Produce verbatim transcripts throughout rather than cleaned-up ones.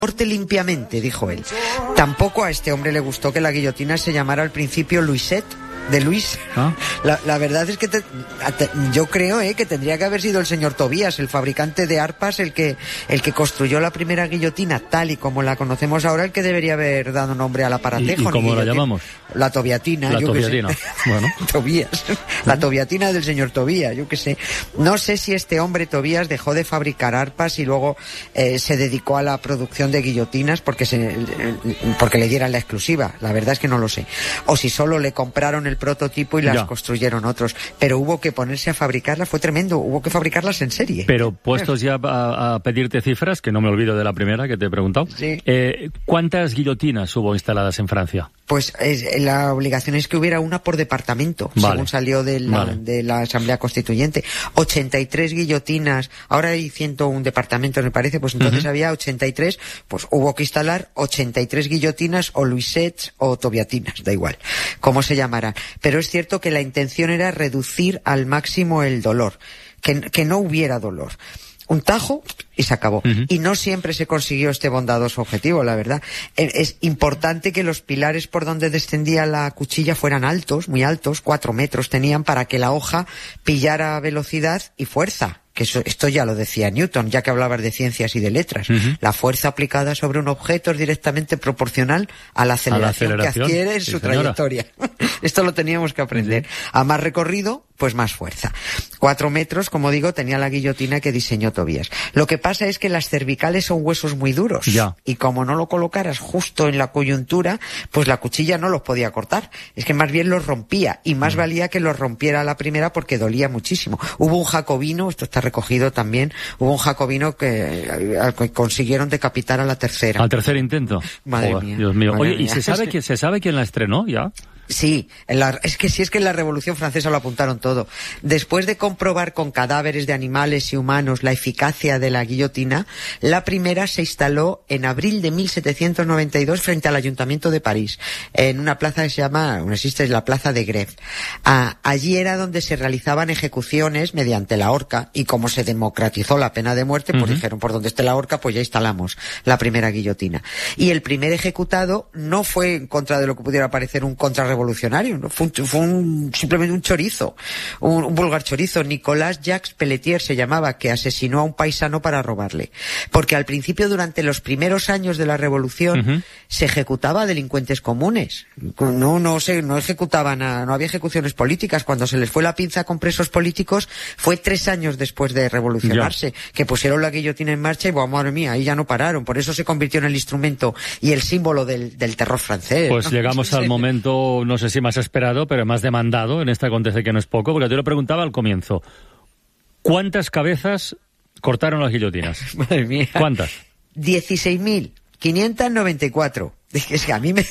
corte limpiamente, dijo él. Tampoco a este hombre le gustó que la guillotina se llamara al principio Louisette, de Luis. ¿Ah? La, la verdad es que te, te, yo creo eh, que tendría que haber sido el señor Tobías, el fabricante de arpas, el que el que construyó la primera guillotina tal y como la conocemos ahora, el que debería haber dado nombre al aparatejo. ¿Y, y cómo la llamamos? La tobiatina. La yo tobiatina. Que sé. Bueno. Tobías. La tobiatina del señor Tobías, yo qué sé. No sé si este hombre Tobías dejó de fabricar arpas y luego eh, se dedicó a la producción de guillotinas porque se, porque le dieran la exclusiva. La verdad es que no lo sé. O si solo le compraron el prototipo y las ya. construyeron otros. Pero hubo que ponerse a fabricarlas, fue tremendo. Hubo que fabricarlas en serie. Pero puestos ya a, a pedirte cifras, que no me olvido de la primera que te he preguntado. Sí. Eh, ¿Cuántas guillotinas hubo instaladas en Francia? Pues es, la obligación es que hubiera una por departamento, vale. según salió de la, vale. de la Asamblea Constituyente. ochenta y tres guillotinas, ahora hay ciento uno departamentos, me parece, pues entonces uh-huh. había ochenta y tres, pues hubo que instalar ochenta y tres guillotinas o Louisettes o tobiatinas, da igual, cómo se llamarán. Pero es cierto que la intención era reducir al máximo el dolor, que, que no hubiera dolor. Un tajo y se acabó. Uh-huh. Y no siempre se consiguió este bondadoso objetivo, la verdad. Es importante que los pilares por donde descendía la cuchilla fueran altos, muy altos, cuatro metros tenían, para que la hoja pillara velocidad y fuerza. Que eso, esto ya lo decía Newton, ya que hablabas de ciencias y de letras. Uh-huh. La fuerza aplicada sobre un objeto es directamente proporcional a la aceleración, a la aceleración que adquiere en sí, su señora. trayectoria. Esto lo teníamos que aprender. Uh-huh. A más recorrido, pues más fuerza. Cuatro metros, como digo, tenía la guillotina que diseñó Tobías. Lo que pasa es que las cervicales son huesos muy duros. Ya. Y como no lo colocaras justo en la coyuntura, pues la cuchilla no los podía cortar. Es que más bien los rompía. Y más uh-huh. valía que los rompiera a la primera porque dolía muchísimo. Hubo un jacobino, esto está recogido también, hubo un jacobino que, al que consiguieron decapitar a la tercera. ¿Al tercer intento? Madre oh, mía. Dios mío. Madre Oye, mía. ¿y se sabe, que, se sabe quién la estrenó ya? Sí, en la, es que sí, es que en la Revolución Francesa lo apuntaron todo. Después de comprobar con cadáveres de animales y humanos la eficacia de la guillotina, la primera se instaló en abril de mil setecientos noventa y dos frente al Ayuntamiento de París, en una plaza que se llama, no existe, es la Plaza de Grève. Ah, allí era donde se realizaban ejecuciones mediante la horca, y como se democratizó la pena de muerte, pues uh-huh. dijeron, por donde esté la horca, pues ya instalamos la primera guillotina. Y el primer ejecutado no fue en contra de lo que pudiera parecer un contrarrevolucionario, revolucionario, ¿no? Fue, un, fue un, simplemente un chorizo, un, un vulgar chorizo. Nicolas Jacques Pelletier se llamaba, que asesinó a un paisano para robarle. Porque al principio, durante los primeros años de la revolución, uh-huh. se ejecutaba a delincuentes comunes. No, no se, no ejecutaban a, no había ejecuciones políticas. Cuando se les fue la pinza con presos políticos, fue tres años después de revolucionarse, yeah. que pusieron la guillotina en marcha y, bueno, madre mía, ahí ya no pararon. Por eso se convirtió en el instrumento y el símbolo del, del terror francés. Pues ¿no? llegamos sí, al sí. momento, no sé si más esperado, pero más demandado en este acontece que no es poco, porque te lo preguntaba al comienzo. ¿Cuántas cabezas cortaron las guillotinas? Madre mía. ¿Cuántas? dieciséis mil quinientos noventa y cuatro. Es que a mí me...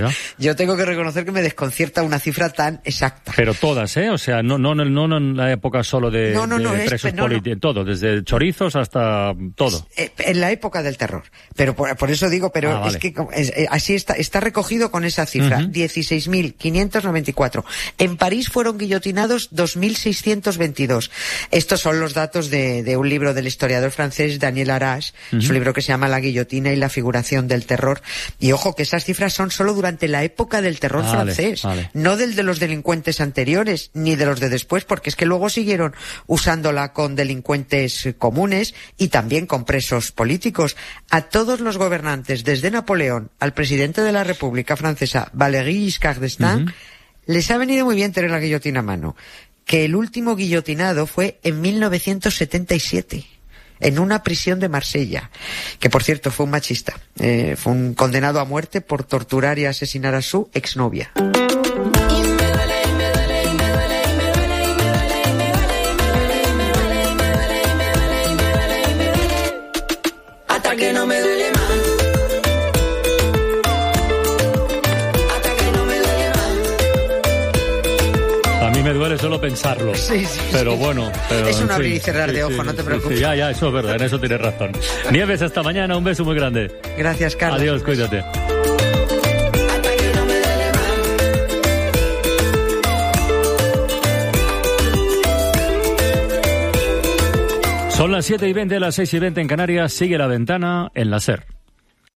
Yo tengo que reconocer que me desconcierta una cifra tan exacta. Pero todas, ¿eh? O sea, no no no, no en la época solo de, no, no, de no, presos es, no, políticos, no. Todo, desde chorizos hasta todo. En la época del terror. Pero por, por eso digo, pero ah, vale. es que es, así está, está recogido con esa cifra. Uh-huh. dieciséis mil quinientos noventa y cuatro. En París fueron guillotinados dos mil seiscientos veintidós. Estos son los datos de, de un libro del historiador francés Daniel Arras. Uh-huh. Es un libro que se llama La guillotina y la figuración del terror. Y ojo que esas cifras son solo durante la época del terror vale, francés, vale. no del de los delincuentes anteriores, ni de los de después, porque es que luego siguieron usándola con delincuentes comunes y también con presos políticos. A todos los gobernantes, desde Napoleón al presidente de la República Francesa, Valéry Giscard d'Estaing, uh-huh. les ha venido muy bien tener la guillotina a mano. Que el último guillotinado fue en mil novecientos setenta y siete. En una prisión de Marsella, que por cierto fue un machista, eh, fue un condenado a muerte por torturar y asesinar a su exnovia. Hasta que no me duele más. Hasta que no me duele más. A mí me duele solo pensarlo. Sí, sí, pero sí. bueno. Pero, es un abrir sí, y cerrar sí, de ojo, sí, no te sí, preocupes. Sí, ya, ya, eso es verdad, en eso tienes razón. Nieves, hasta mañana, un beso muy grande. Gracias, Carlos. Adiós, cuídate. Son las siete y veinte, las seis y veinte en Canarias. Sigue La Ventana en la SER.